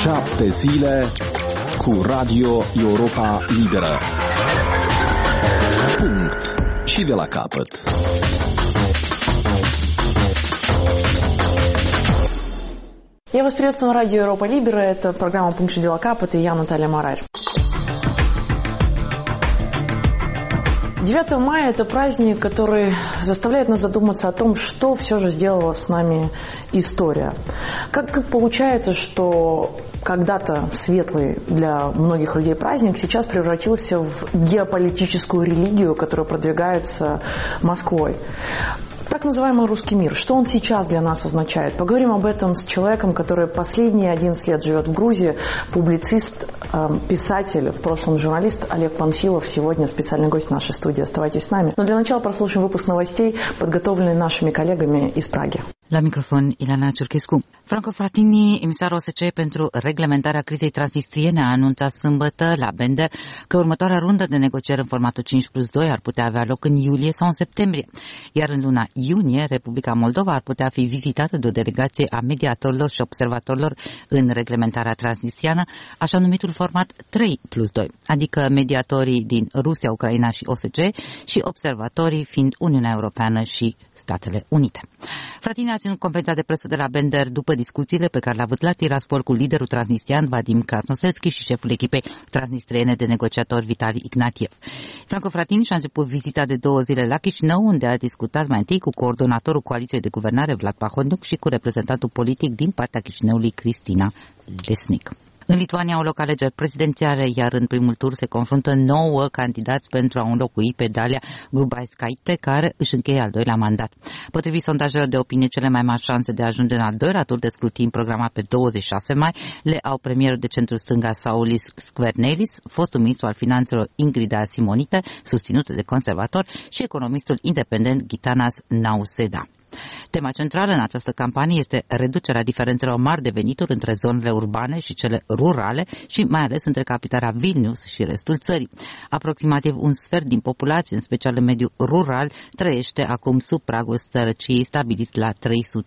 7 zile cu Radio Europa Liberă. Punct. Și de la capăt. Я вас приветствую на радио Европа Либера. Это программа «Пункт Дела Капот» и я, Наталья Марарь. 9 мая – это праздник, который заставляет нас задуматься о том, что все же сделала с нами история. Как получается, что когда-то светлый для многих людей праздник сейчас превратился в геополитическую религию, которая продвигается Москвой. Так называемый русский мир. Что он сейчас для нас означает? Поговорим об этом с человеком, который последние 11 лет живет в Грузии, публицист, писатель, в прошлом журналист Олег Панфилов. Сегодня специальный гость нашей студии. Оставайтесь с нами. Но для начала прослушаем выпуск новостей, подготовленный нашими коллегами из Праги. La microfon, Ilana Ciurchescu. Franco Frattini, emisarul OSCE pentru reglementarea crizei transnistriene, a anunțat sâmbătă la Bender că următoarea rundă de negocieri în formatul 5+2 ar putea avea loc în iulie sau în septembrie. Iar în luna iunie, Republica Moldova ar putea fi vizitată de o delegație a mediatorilor și observatorilor în reglementarea transnistriană, așa numitul format 3+2, adică mediatorii din Rusia, Ucraina și OSCE și observatorii fiind Uniunea Europeană și Statele Unite. Frattini a ținut conferința de presă de la Bender după discuțiile pe care le-a avut la Tiraspol cu liderul transnistrian Vadim Krasnoselski și șeful echipei transnistriene de negociatori Vitali Ignatiev. Franco Frattini și-a început vizita de 2 zile la Chișinău, unde a discutat mai întâi cu coordonatorul Coaliției de Guvernare Vlad Pahotniuc și cu reprezentantul politic din partea Chișinăului Cristina Lesnic. În Lituania au loc alegeri prezidențiale, iar în primul tur se confruntă 9 candidați pentru a înlocui pe Dalia Grybauskaite, care își încheie al doilea mandat. Potrivit sondajelor de opinie, cele mai mari șanse de a ajunge în al doilea tur de scrutin programat pe 26 mai le au premierul de centru-stânga Saulis Skvernelis, fostul ministru al finanțelor Ingrida Simonite, susținută de conservatori, și economistul independent Gitanas Nauseda. Tema centrală în această campanie este reducerea diferențelor mari de venituri între zonele urbane și cele rurale și mai ales între capitala Vilnius și restul țării. Aproximativ un sfert din populație, în special în mediul rural, trăiește acum sub pragul sărăciei stabilit la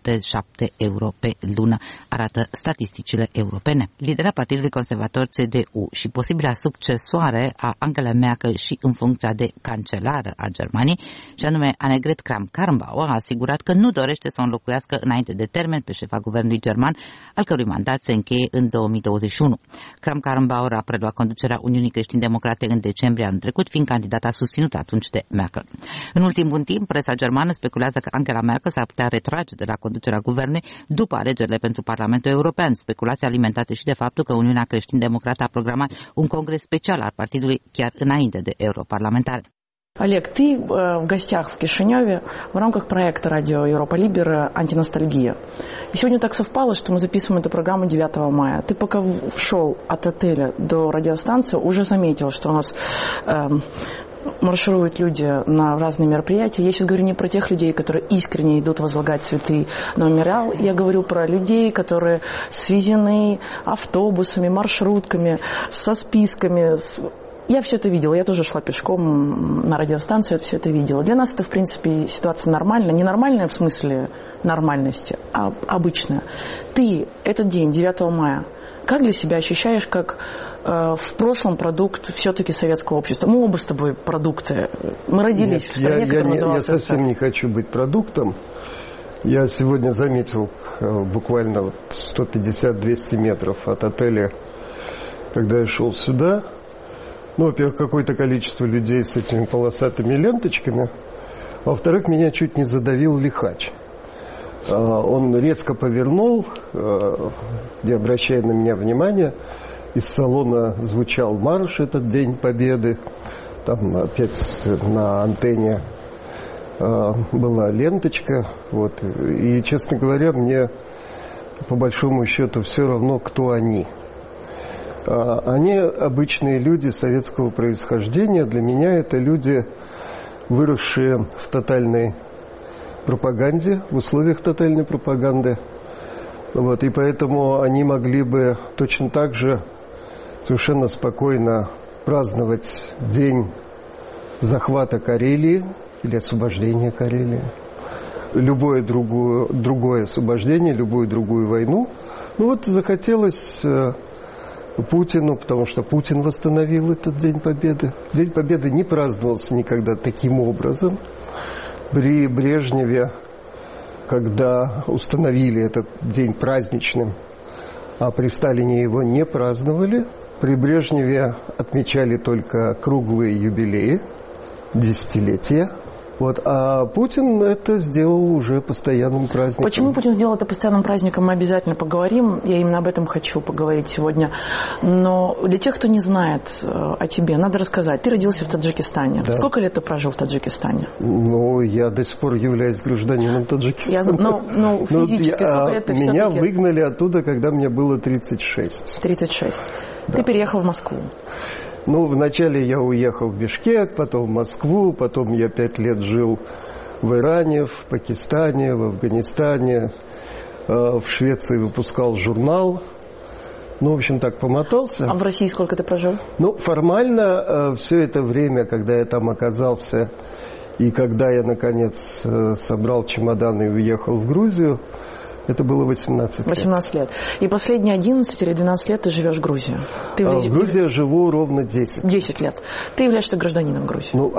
307 euro pe lună, arată statisticile europene. Lidera Partidului Conservator CDU și posibila succesoare a Angela Merkel și în funcția de cancelară a Germaniei, și anume Annegret Kramp-Karrenbauer, a asigurat că nu dorește să o înlocuiască înainte de termen pe șefa guvernului german, al cărui mandat se încheie în 2021. Kramp-Karrenbauer a preluat conducerea Uniunii Creștin-Democrate în decembrie anul trecut, fiind candidata susținută atunci de Merkel. În ultimul timp, presa germană speculează că Angela Merkel s-ar putea retrage de la conducerea guvernului după alegerile pentru Parlamentul European, speculații alimentate și de faptul că Uniunea Creștin-Democrată a programat un congres special al partidului chiar înainte de europarlamentare. Олег, ты в гостях в Кишиневе в рамках проекта радио Европа Либера «Антиностальгия». И сегодня так совпало, что мы записываем эту программу 9 мая. Ты пока шел от отеля до радиостанции, уже заметил, что у нас маршируют люди на разные мероприятия. Я сейчас говорю не про тех людей, которые искренне идут возлагать цветы на мемориал. Я говорю про людей, которые свезены автобусами, маршрутками, со списками, Я все это видела, я тоже шла пешком на радиостанцию, все это видела. Для нас это, в принципе, ситуация нормальная. Не нормальная в смысле нормальности, а обычная. Ты этот день, 9 мая, как для себя ощущаешь, как в прошлом продукт все-таки советского общества? Мы оба с тобой продукты. Мы родились в стране, которая называлась СССР. Я совсем не хочу быть продуктом. Я сегодня заметил буквально 150-200 метров от отеля, когда я шел сюда. Ну, во-первых, какое-то количество людей с этими полосатыми ленточками. Во-вторых, меня чуть не задавил лихач. Он резко повернул, не обращая на меня внимания. Из салона звучал марш этот День Победы. Там опять на антенне была ленточка. Вот. И, честно говоря, мне по большому счету все равно, кто они. Они обычные люди советского происхождения. Для меня это люди, выросшие в тотальной пропаганде, в условиях тотальной пропаганды. Вот, и поэтому они могли бы точно так же совершенно спокойно праздновать день захвата Карелии или освобождения Карелии, любое другое освобождение, любую другую войну. Ну вот захотелось Путину, потому что Путин восстановил этот День Победы. День Победы не праздновался никогда таким образом. При Брежневе, когда установили этот день праздничным, а при Сталине его не праздновали, при Брежневе отмечали только круглые юбилеи, десятилетия. Вот, а Путин это сделал уже постоянным праздником. Почему Путин сделал это постоянным праздником, мы обязательно поговорим. Я именно об этом хочу поговорить сегодня. Но для тех, кто не знает о тебе, надо рассказать. Ты родился в Таджикистане. Да. Сколько лет ты прожил в Таджикистане? Ну, я до сих пор являюсь гражданином Таджикистана. Но физически сколько лет ты все-таки? Меня выгнали оттуда, когда мне было 36. 36. Да. Ты переехал в Москву. Ну, вначале я уехал в Бишкек, потом в Москву, потом я 5 лет жил в Иране, в Пакистане, в Афганистане, в Швеции выпускал журнал. Ну, в общем, так помотался. А в России сколько ты прожил? Ну, формально все это время, когда я там оказался, и когда я, наконец, собрал чемодан и уехал в Грузию, это было 18 лет. 18 лет. И последние 11 или 12 лет ты живешь в Грузии? В Грузии я живу ровно 10. 10 лет. Ты являешься гражданином Грузии? Ну,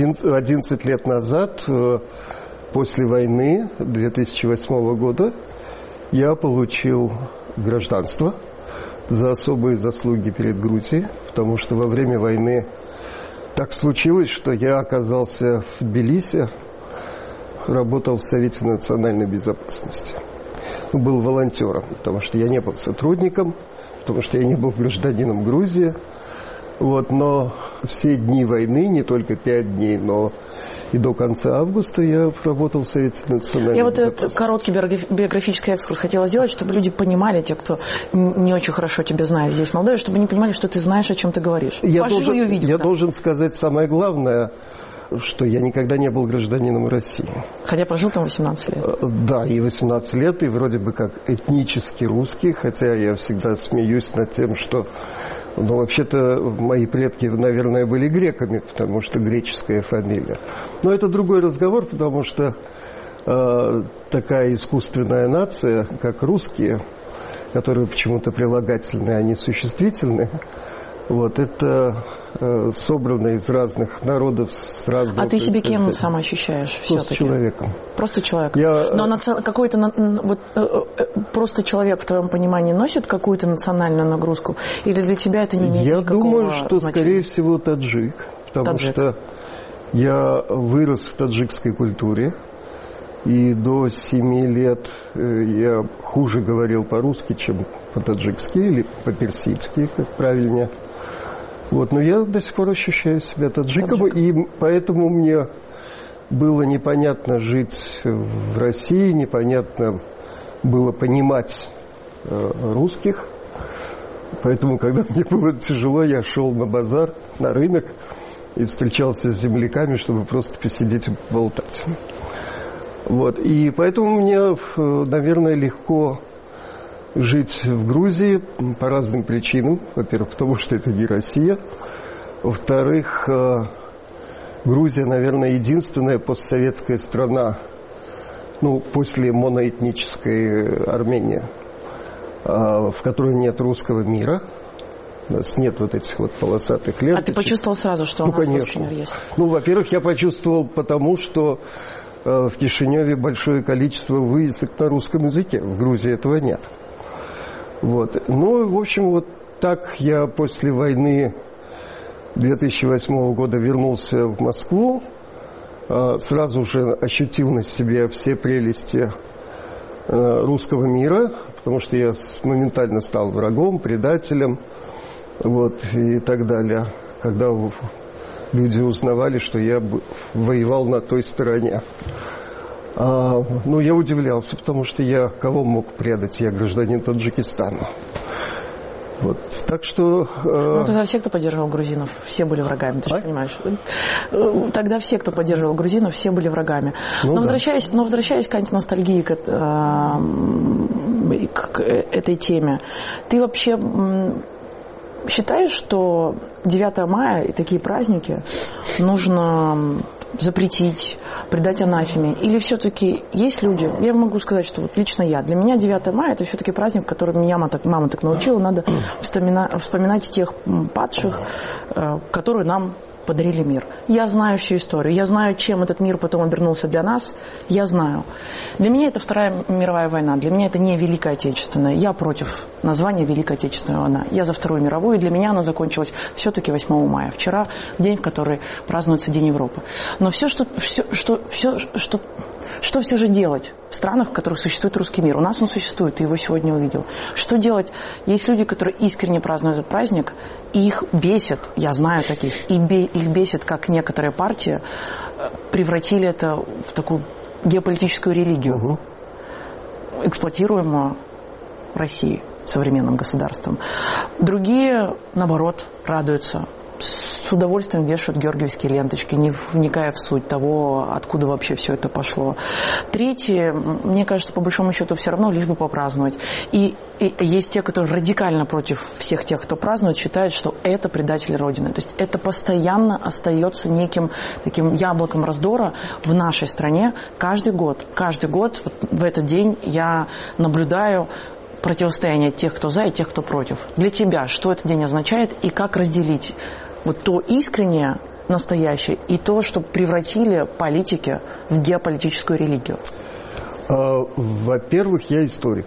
11 лет назад, после войны 2008 года, я получил гражданство за особые заслуги перед Грузией, потому что во время войны так случилось, что я оказался в Тбилиси, работал в Совете национальной безопасности. Был волонтером, потому что я не был сотрудником, потому что я не был гражданином Грузии. Вот, но все дни войны, не только 5 дней, но и до конца августа я работал в Совете национальной безопасности. Я вот этот короткий биографический экскурс хотела сделать, чтобы люди понимали, те, кто не очень хорошо тебя знает здесь, молодой, чтобы они понимали, что ты знаешь, о чем ты говоришь. Я должен сказать самое главное, что я никогда не был гражданином России. Хотя прожил там 18 лет. Да, и 18 лет, и вроде бы как этнически русский, хотя я всегда смеюсь над тем, что, ну, вообще-то мои предки, наверное, были греками, потому что греческая фамилия. Но это другой разговор, потому что такая искусственная нация, как русские, которые почему-то прилагательные, а не существительные, вот это собрано из разных народов с разных... А ты себе кем сам ощущаешь все-таки? Просто человеком. Просто человек. Но какой-то вот, просто человек в твоем понимании носит какую-то национальную нагрузку? Или для тебя это не имеет никакого значения? Я думаю, что, скорее всего, таджик. Потому что я вырос в таджикской культуре. И до 7 лет я хуже говорил по-русски, чем по-таджикски или по-персидски, как правильнее. Вот, но я до сих пор ощущаю себя таджиком, и поэтому мне было непонятно жить в России, непонятно было понимать русских. Поэтому, когда мне было тяжело, я шел на базар, на рынок и встречался с земляками, чтобы просто посидеть и поболтать. Вот, и поэтому мне, наверное, легко жить в Грузии по разным причинам. Во-первых, потому что это не Россия. Во-вторых, Грузия, наверное, единственная постсоветская страна, ну, после моноэтнической Армении, в которой нет русского мира. У нас нет вот этих вот полосатых ленточек. А ты почувствовал сразу, что у нас русский мир есть? Ну, во-первых, я почувствовал потому, что в Кишиневе большое количество вывесок на русском языке. В Грузии этого нет. Вот. Ну, в общем, вот так я после войны 2008 года вернулся в Москву, сразу же ощутил на себе все прелести русского мира, потому что я моментально стал врагом, предателем, вот, и так далее, когда люди узнавали, что я воевал на той стороне. Ну, я удивлялся, потому что я кого мог предать? Я гражданин Таджикистана. Вот, так что... Ну, тогда все, кто поддерживал грузинов, все были врагами, ты же понимаешь. Тогда все, кто поддерживал грузинов, все были врагами. Ну, но, возвращаясь к антиностальгии, к этой теме, ты вообще считаешь, что 9 мая и такие праздники нужно запретить, предать анафеме? Или все-таки есть люди, я могу сказать, что вот лично я, для меня 9 мая это все-таки праздник, который меня мама так научила, надо вспоминать тех падших, которые нам подарили мир. Я знаю всю историю, я знаю, чем этот мир потом обернулся для нас, я знаю. Для меня это Вторая мировая война, для меня это не Великая Отечественная. Я против названия Великая Отечественная война. Я за Вторую мировую, и для меня она закончилась все-таки 8 мая. Вчера день, в который празднуется День Европы. Но все же делать в странах, в которых существует русский мир? У нас он существует, ты его сегодня увидел. Что делать? Есть люди, которые искренне празднуют этот праздник, и их бесит, я знаю таких, их бесит, как некоторые партии превратили это в такую геополитическую религию, эксплуатируемую Россией, современным государством. Другие, наоборот, радуются. С удовольствием вешают георгиевские ленточки, не вникая в суть того, откуда вообще все это пошло. Третьи, мне кажется, по большому счету, все равно лишь бы попраздновать. И есть те, которые радикально против всех тех, кто празднует, считают, что это предатели Родины. То есть это постоянно остается неким таким яблоком раздора в нашей стране. Каждый год вот в этот день я наблюдаю противостояние тех, кто за, и тех, кто против. Для тебя что этот день означает и как разделить вот то искреннее, настоящее, и то, что превратили политики в геополитическую религию? Во-первых, я историк.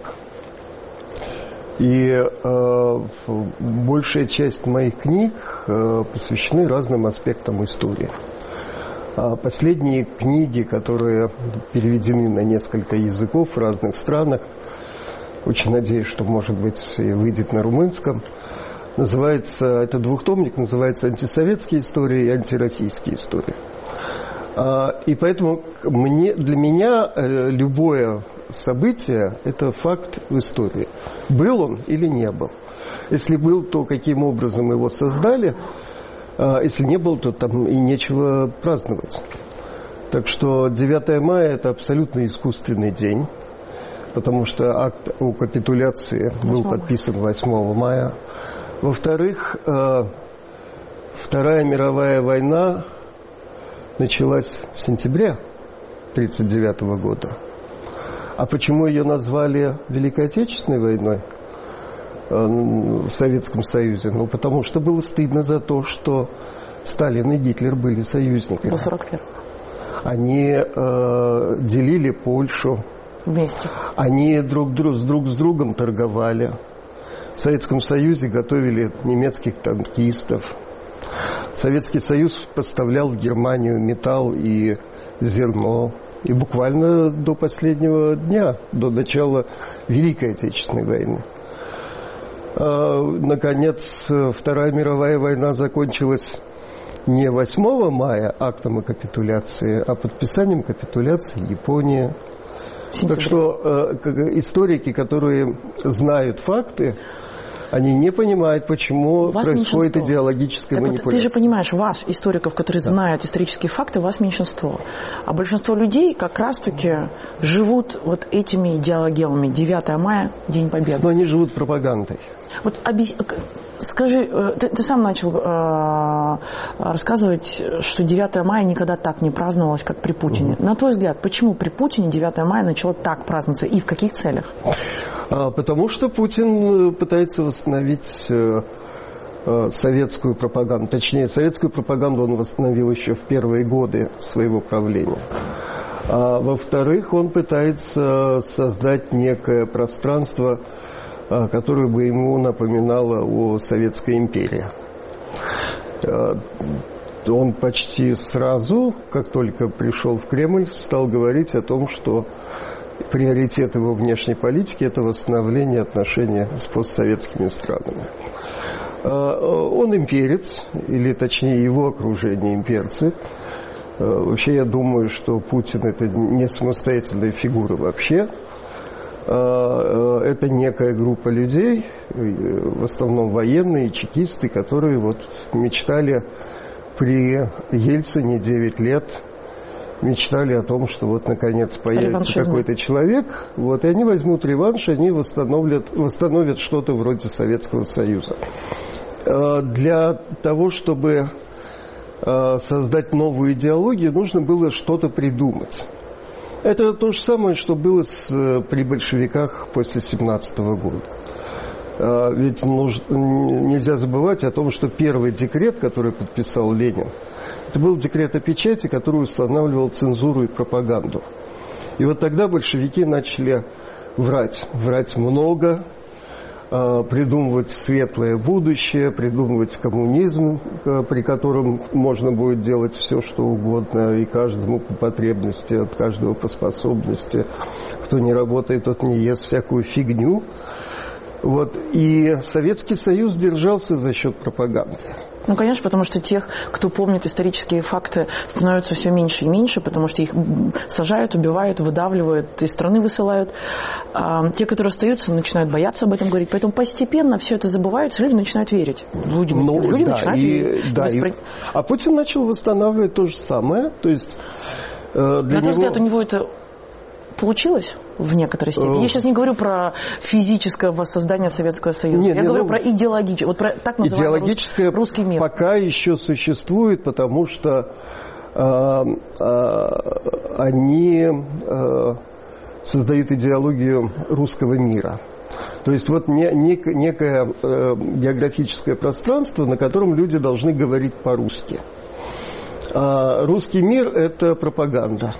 И большая часть моих книг посвящены разным аспектам истории. Последние книги, которые переведены на несколько языков в разных странах, очень надеюсь, что, может быть, и выйдет на румынском, это двухтомник, называется «Антисоветские истории» и «Антироссийские истории». И поэтому для меня любое событие – это факт в истории. Был он или не был. Если был, то каким образом его создали. Если не был, то там и нечего праздновать. Так что 9 мая – это абсолютно искусственный день, потому что акт о капитуляции был подписан 8 мая. Во-вторых, Вторая мировая война началась в сентябре 1939 года. А почему ее назвали Великой Отечественной войной в Советском Союзе? Ну, потому что было стыдно за то, что Сталин и Гитлер были союзниками. До 41-го. Они делили Польшу. Вместе. Они друг с другом торговали. В Советском Союзе готовили немецких танкистов. Советский Союз поставлял в Германию металл и зерно. И буквально до последнего дня, до начала Великой Отечественной войны. Наконец, Вторая мировая война закончилась не 8 мая актом о капитуляции, а подписанием капитуляции Японии. Так что историки, которые знают факты, они не понимают, почему происходит идеологическая манипуляция. Ты же понимаешь, вас, историков, которые знают исторические факты, вас меньшинство. А большинство людей как раз-таки живут вот этими идеологемами. 9 мая, День Победы. Но они живут пропагандой. Вот скажи, ты сам начал рассказывать, что 9 мая никогда так не праздновалось, как при Путине. На твой взгляд, почему при Путине 9 мая начало так праздноваться и в каких целях? Потому что Путин пытается восстановить советскую пропаганду. Точнее, советскую пропаганду он восстановил еще в первые годы своего правления. А во-вторых, он пытается создать некое пространство, которое бы ему напоминало о Советской империи. Он почти сразу, как только пришел в Кремль, стал говорить о том, что приоритет его внешней политики – это восстановление отношений с постсоветскими странами. Он имперец, или точнее его окружение имперцы. Вообще я думаю, что Путин – это не самостоятельная фигура вообще. Это некая группа людей, в основном военные, чекисты, которые вот мечтали при Ельцине 9 лет, мечтали о том, что вот наконец появится какой-то человек, вот, и они возьмут реванш, они восстановят что-то вроде Советского Союза. для того, чтобы создать новую идеологию, нужно было что-то придумать. Это то же самое, что было при большевиках после 1917 года. Ведь нельзя забывать о том, что первый декрет, который подписал Ленин, это был декрет о печати, который устанавливал цензуру и пропаганду. И вот тогда большевики начали врать много, придумывать светлое будущее, придумывать коммунизм, при котором можно будет делать все, что угодно, и каждому по потребности, от каждого по способности. Кто не работает, тот не ест всякую фигню. Вот. И Советский Союз держался за счет пропаганды. Ну, конечно, потому что тех, кто помнит исторические факты, становится все меньше и меньше, потому что их сажают, убивают, выдавливают, из страны высылают. А те, которые остаются, начинают бояться об этом говорить. Поэтому постепенно все это забывается, люди начинают верить. Люди начинают верить. А Путин начал восстанавливать то же самое. То есть, на твой взгляд, у него это получилось в некоторой степени? Я сейчас не говорю про физическое воссоздание Советского Союза. Я говорю про идеологическое. Вот про так называемый русский мир. Пока еще существует, потому что они создают идеологию русского мира. То есть вот некое географическое пространство, на котором люди должны говорить по-русски. А русский мир – это пропаганда.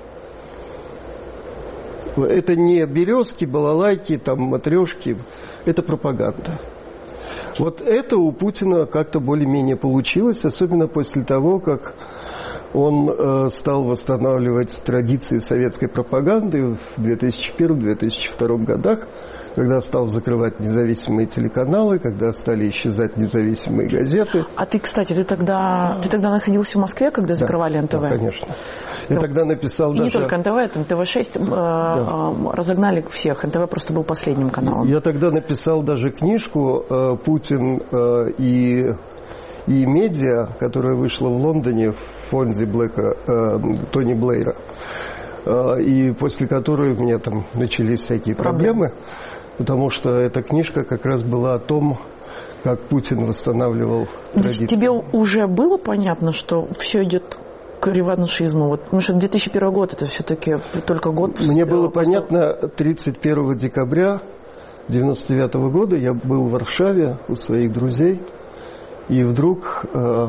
Это не березки, балалайки, там, матрешки. Это пропаганда. Вот это у Путина как-то более-менее получилось, особенно после того, как он стал восстанавливать традиции советской пропаганды в 2001-2002 годах, когда стал закрывать независимые телеканалы, когда стали исчезать независимые газеты. А ты, кстати, ты тогда находился в Москве, когда закрывали НТВ? Да, конечно. Я тогда написал и даже... не только НТВ, там ТВ-6 разогнали всех. НТВ просто был последним каналом. Я тогда написал даже книжку «Путин и медиа», которая вышла в Лондоне в фонде Тони Блэйра. И после которой у меня там начались всякие проблемы. Потому что эта книжка как раз была о том, как Путин восстанавливал традиции. Тебе уже было понятно, что все идет к реваншизму? Вот, потому что 2001 год, это все-таки только год после... Мне было понятно 31 декабря 1999 года. Я был в Варшаве у своих друзей. И вдруг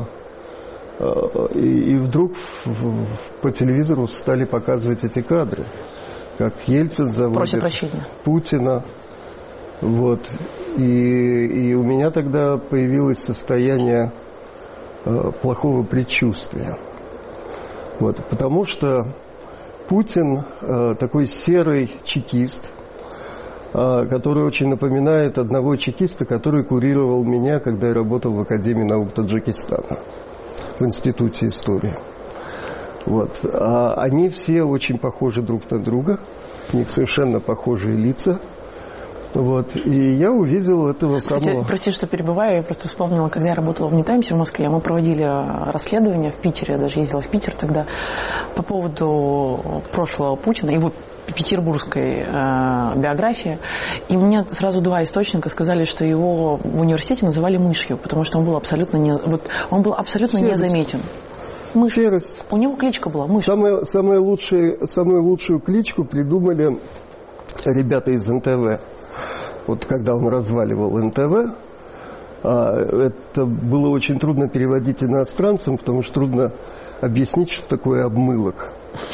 по телевизору стали показывать эти кадры. Как Ельцин заводит Путина. Вот. И у меня тогда появилось состояние плохого предчувствия. Вот. Потому что Путин такой серый чекист, который очень напоминает одного чекиста, который курировал меня, когда я работал в Академии наук Таджикистана, в Институте истории. Вот. Они все очень похожи друг на друга, у них совершенно похожие лица. Вот. И я увидел этого самого... Прости, что перебиваю, я просто вспомнила, когда я работала в «Нью-Таймсе» в Москве, мы проводили расследование в Питере, я даже ездила в Питер тогда, по поводу прошлого Путина, его петербургской биографии. И мне сразу два источника сказали, что его в университете называли мышью, потому что он был абсолютно незаметен. Серость. У него кличка была мышь. Самую лучшую кличку придумали ребята из НТВ. Вот когда он разваливал НТВ, это было очень трудно переводить иностранцам, потому что трудно объяснить, что такое обмылок.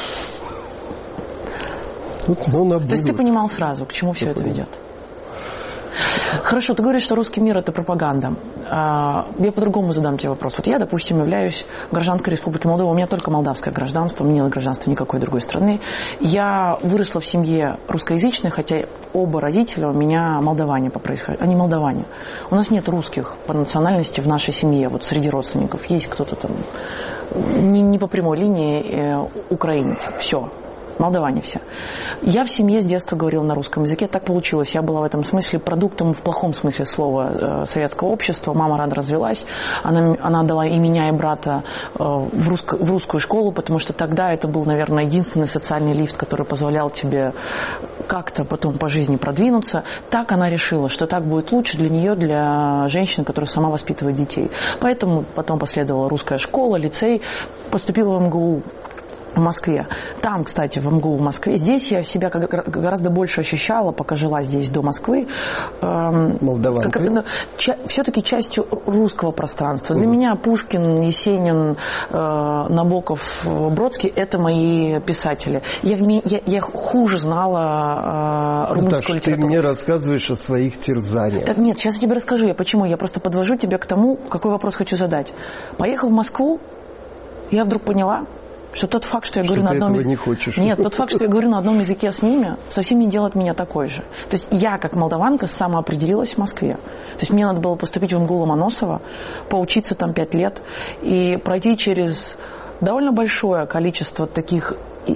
То есть ты понимал сразу, к чему все это ведет? Хорошо, ты говоришь, что русский мир – это пропаганда. Я по-другому задам тебе вопрос. Вот я, допустим, являюсь гражданкой Республики Молдова. У меня только молдавское гражданство, у меня нет гражданства никакой другой страны. Я выросла в семье русскоязычной, хотя оба родителя у меня молдаване по происхождению. Они молдаване. У нас нет русских по национальности в нашей семье, вот среди родственников. Есть кто-то там не по прямой линии украинец. Все. Молдаване все. Я в семье с детства говорила на русском языке. Так получилось. Я была в этом смысле продуктом, в плохом смысле слова, советского общества. Мама рано развелась. Она отдала и меня, и брата в русскую школу, потому что тогда это был, наверное, единственный социальный лифт, который позволял тебе как-то потом по жизни продвинуться. Так она решила, что так будет лучше для нее, для женщины, которая сама воспитывает детей. Поэтому потом последовала русская школа, лицей, поступила в МГУ в Москве. Там, кстати, в МГУ в Москве. Здесь я себя гораздо больше ощущала, пока жила здесь до Москвы. Молдаванкой? Все-таки частью русского пространства. Для меня Пушкин, Есенин, Набоков, Бродский – это мои писатели. Я хуже знала румынскую литературу. Ты мне рассказываешь о своих терзаниях. Так, нет, сейчас я тебе расскажу. Почему? Я просто подвожу тебя к тому, какой вопрос хочу задать. Поехав в Москву, я вдруг поняла, что тот факт, что я говорю на одном языке... Нет, тот факт, что я говорю на одном языке с ними, совсем не делает меня такой же. То есть я, как молдаванка, самоопределилась в Москве. То есть мне надо было поступить в МГУ Ломоносова, поучиться там 5 лет и пройти через довольно большое количество таких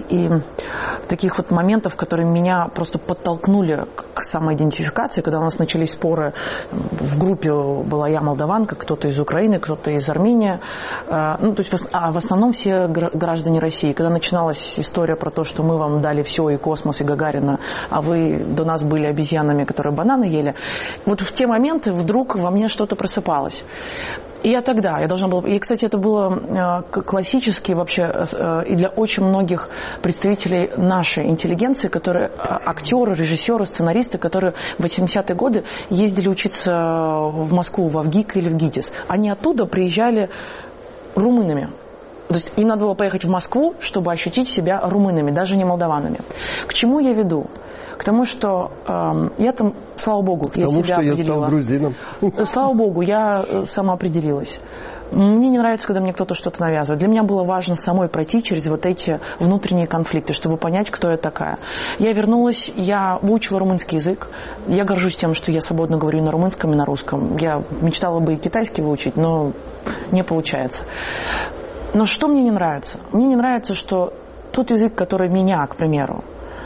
таких вот моментов, которые меня просто подтолкнули к самоидентификации, когда у нас начались споры. В группе была я молдаванка, кто-то из Украины, кто-то из Армении. Ну, то есть в основном все граждане России. Когда начиналась история про то, что мы вам дали все, и космос, и Гагарина, а вы до нас были обезьянами, которые бананы ели. Вот в те моменты вдруг во мне что-то просыпалось. И я должна была... И, кстати, это было классически вообще и для очень многих представителей нашей интеллигенции, которые актеры, режиссеры, сценаристы, которые в 80-е годы ездили учиться в Москву, в ВГИК или в ГИТИС. Они оттуда приезжали румынами. То есть им надо было поехать в Москву, чтобы ощутить себя румынами, даже не молдаванами. К чему я веду? К тому, что я там, слава богу, я себя определила. Я стал грузином. Слава богу, я самоопределилась. Мне не нравится, когда мне кто-то что-то навязывает. Для меня было важно самой пройти через вот эти внутренние конфликты, чтобы понять, кто я такая. Я вернулась, я выучила румынский язык. Я горжусь тем, что я свободно говорю на румынском и на русском. Я мечтала бы и китайский выучить, но не получается. Но что мне не нравится? Мне не нравится, что тот язык, который меня, к примеру,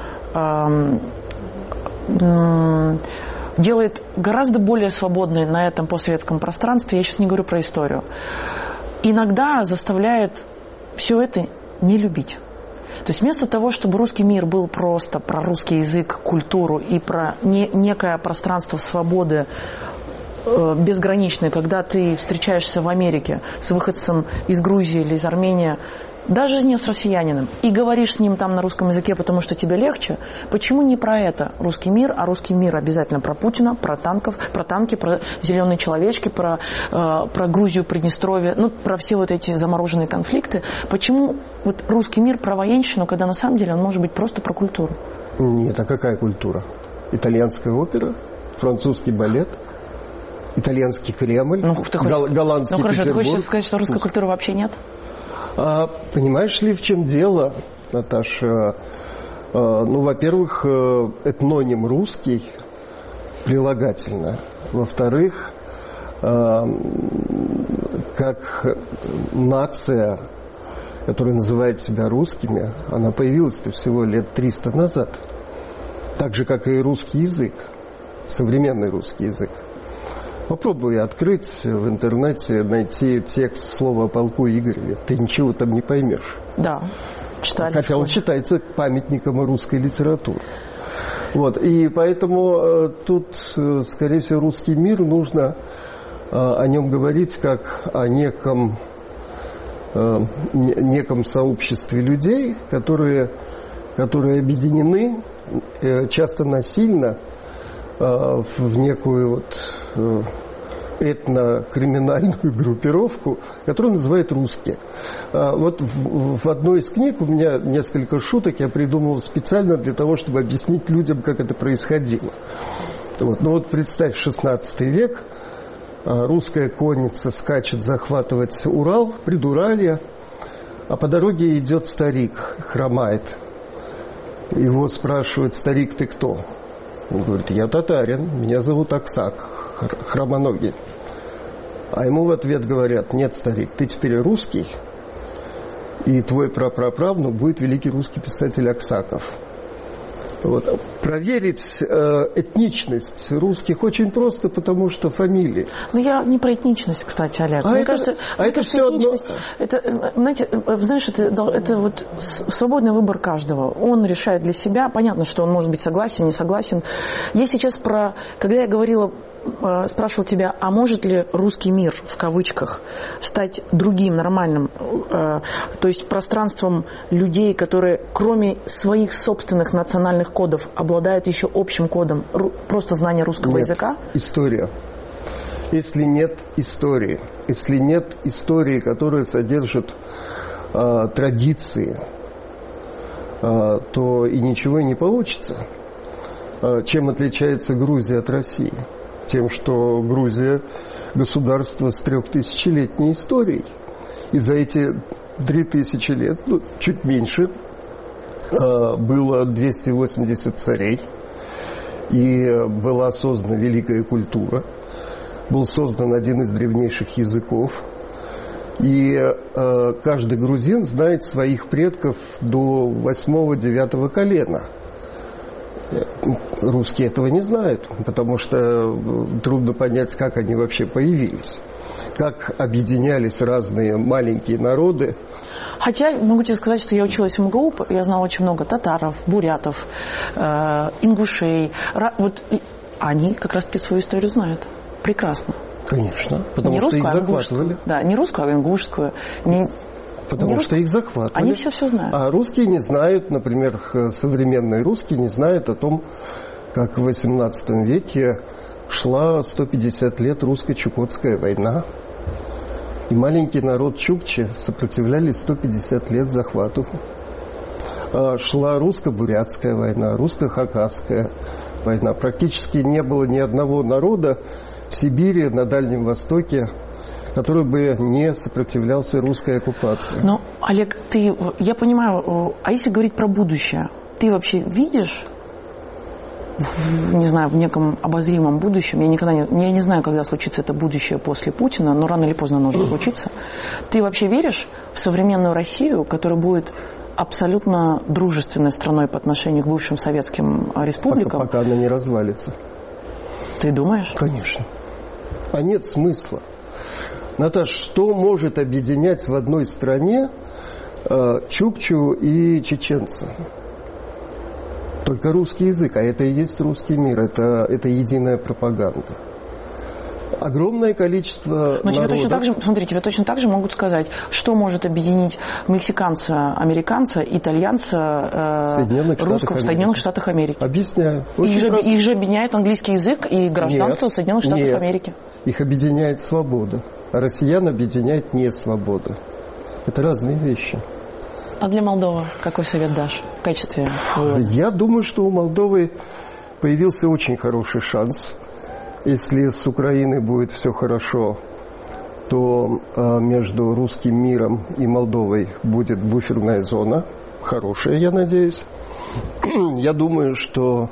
делает гораздо более свободной на этом постсоветском пространстве, я сейчас не говорю про историю, иногда заставляет все это не любить. То есть вместо того, чтобы русский мир был просто про русский язык, культуру и про некое пространство свободы безграничное, когда ты встречаешься в Америке с выходцем из Грузии или из Армении, даже не с россиянином, и говоришь с ним там на русском языке, потому что тебе легче, почему не про это русский мир, а русский мир обязательно про Путина, про танки, про зеленые человечки, про Грузию, Приднестровье, ну, про все вот эти замороженные конфликты. Почему вот русский мир про военщину, когда на самом деле он может быть просто про культуру? Нет, а какая культура? Итальянская опера, французский балет, итальянский Кремль, голландский Петербург. Ты хочешь сказать, что русской культуры вообще нет? Понимаешь ли, в чем дело, Наташа? Ну, во-первых, этноним русский прилагательно. Во-вторых, как нация, которая называет себя русскими, она появилась-то всего лет 300 назад. Так же, как и русский язык, современный русский язык. Попробуй открыть в интернете, найти текст слова о полку Игореве. Ты ничего там не поймешь. Да, читали. Хотя он считается памятником русской литературы. Вот. И поэтому тут, скорее всего, русский мир, нужно о нем говорить как о неком сообществе людей, которые объединены часто насильно в некую вот этнокриминальную группировку, которую называют русские. Вот в одной из книг у меня несколько шуток я придумал специально для того, чтобы объяснить людям, как это происходило. Вот. Ну вот представь, 16 век, русская конница скачет захватывать Урал, Предуралье, а по дороге идет старик, хромает. Его спрашивают: старик, ты кто? Он говорит: я татарин, меня зовут Аксак, хромоногий. А ему в ответ говорят: нет, старик, ты теперь русский, и твой прапраправнук будет великий русский писатель Аксаков. Вот. Проверить этничность русских очень просто, потому что фамилии. Но я не про этничность, кстати, Олег. Мне кажется, это все одно. Это, знаешь, это вот свободный выбор каждого. Он решает для себя. Понятно, что он может быть согласен, не согласен. Я сейчас когда я говорила, спрашивала тебя, а может ли русский мир, в кавычках, стать другим, нормальным, то есть пространством людей, которые, кроме своих собственных национальных кодов, обладают еще общим кодом, просто знания русского языка? История. Если нет истории, которая содержит традиции, то и ничего и не получится. Чем отличается Грузия от России? Тем, что Грузия государство с 3000-летней историей. И за эти 3000 лет, чуть меньше, было 280 царей. И была создана великая культура. Был создан один из древнейших языков. И каждый грузин знает своих предков до 8-9 колена. Русские этого не знают, потому что трудно понять, как они вообще появились. Как объединялись разные маленькие народы. Хотя, могу тебе сказать, что я училась в МГУ, я знала очень много татаров, бурятов, ингушей. Вот они как раз-таки свою историю знают. Прекрасно. Конечно, потому что их захватывали. Да, не русскую, а ингушскую. Потому что их захватывали. Они все знают. А русские не знают, например, современные русские не знают о том, как в XVIII веке шла 150 лет русско-чукотская война. И маленький народ чукчи сопротивлялись 150 лет захвату. Шла русско-бурятская война, русско-хакасская война. Практически не было ни одного народа в Сибири, на Дальнем Востоке, который бы не сопротивлялся русской оккупации. Но, Олег, я понимаю, а если говорить про будущее, ты вообще видишь, в неком обозримом будущем, я не знаю, когда случится это будущее после Путина, но рано или поздно оно уже случится. Ты вообще веришь в современную Россию, которая будет абсолютно дружественной страной по отношению к бывшим советским республикам? Пока она не развалится. Ты думаешь? Конечно. А нет смысла. Наташ, что может объединять в одной стране чукчу и чеченца? Только русский язык, а это и есть русский мир, это единая пропаганда. Огромное количество но народов... тебе точно так же могут сказать, что может объединить мексиканца, американца, итальянца, русского в Соединенных Штатах Америки. Объясняю. Их же объединяет английский язык и гражданство Соединенных Штатов Америки. Их объединяет свобода, а россиян объединяет не свобода. Это разные вещи. А для Молдовы какой совет дашь в качестве вывода? Я думаю, что у Молдовы появился очень хороший шанс. Если с Украиной будет все хорошо, то между русским миром и Молдовой будет буферная зона. Хорошая, я надеюсь. Я думаю, что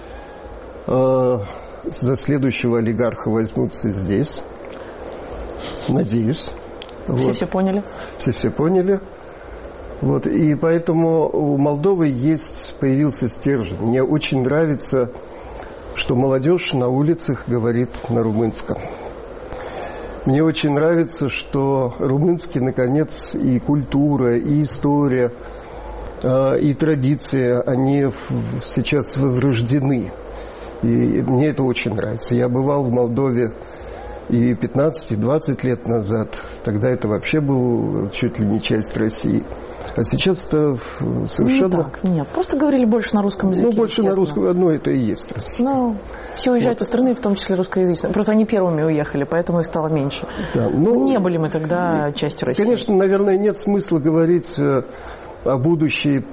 за следующего олигарха возьмутся здесь. Надеюсь. Все поняли? Все поняли. Вот, и поэтому у Молдовы появился стержень. Мне очень нравится, что молодежь на улицах говорит на румынском. Мне очень нравится, что румынский, наконец, и культура, и история, и традиции, они сейчас возрождены. И мне это очень нравится. Я бывал в Молдове и 15, и 20 лет назад. Тогда это вообще был чуть ли не часть России. А сейчас это совершенно... Нет, просто говорили больше на русском языке. Больше на русском, одно это и есть Россия. Все уезжают из страны, в том числе русскоязычные. Просто они первыми уехали, поэтому их стало меньше. Да, не были мы тогда частью России. Конечно, наверное, нет смысла говорить о будущем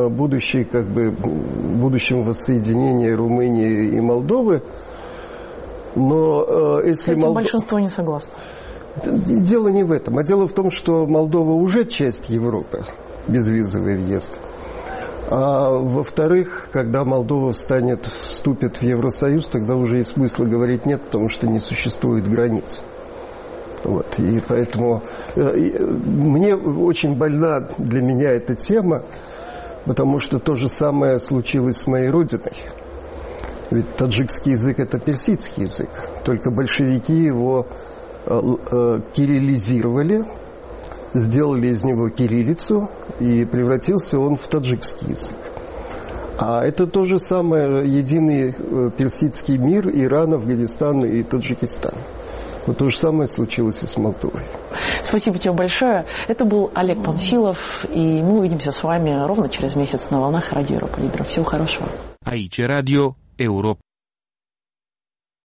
воссоединении Румынии и Молдовы. Но если с этим большинство не согласно. Дело не в этом, а дело в том, что Молдова уже часть Европы, безвизовый въезд. А во-вторых, когда Молдова вступит в Евросоюз, тогда уже и смысла говорить нет, потому что не существует границ. Вот. И поэтому мне очень больна для меня эта тема, потому что то же самое случилось с моей родиной. Ведь таджикский язык – это персидский язык. Только большевики его кириллизировали, сделали из него кириллицу, и превратился он в таджикский язык. А это то же самое единый персидский мир, Иран, Афганистан и Таджикистан. Вот то же самое случилось и с Молдовой. Спасибо тебе большое. Это был Олег Панфилов, и мы увидимся с вами ровно через месяц на волнах Радио Европа Либера. Всего хорошего. Aici Radio Europa.